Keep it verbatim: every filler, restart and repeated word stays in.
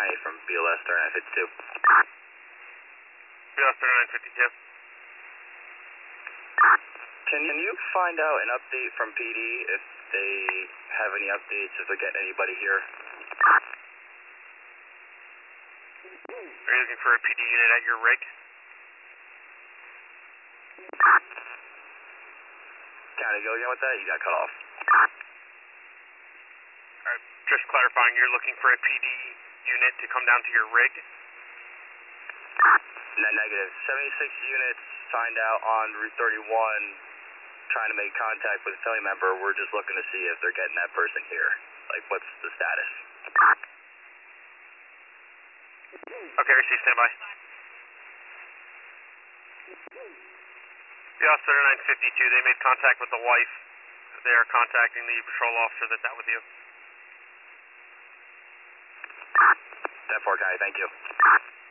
County from B L S thirty-nine fifty-two. B L S thirty-nine fifty-two. Can you find out an update from P D if they have any updates, if they're getting anybody here? Are you looking for a P D unit at your rig? County, go again with that? You got cut off. Alright, just clarifying, you're looking for a P D unit to come down to your rig? No, negative. seventy-six units signed out on Route thirty-one, trying to make contact with a family member. We're just looking to see if they're getting that person here. Like, what's the status? Okay, receive standby. B L S thirty-nine fifty-two, they made contact with the wife. They are contacting the patrol officer that's out with you. ten four, County, thank you.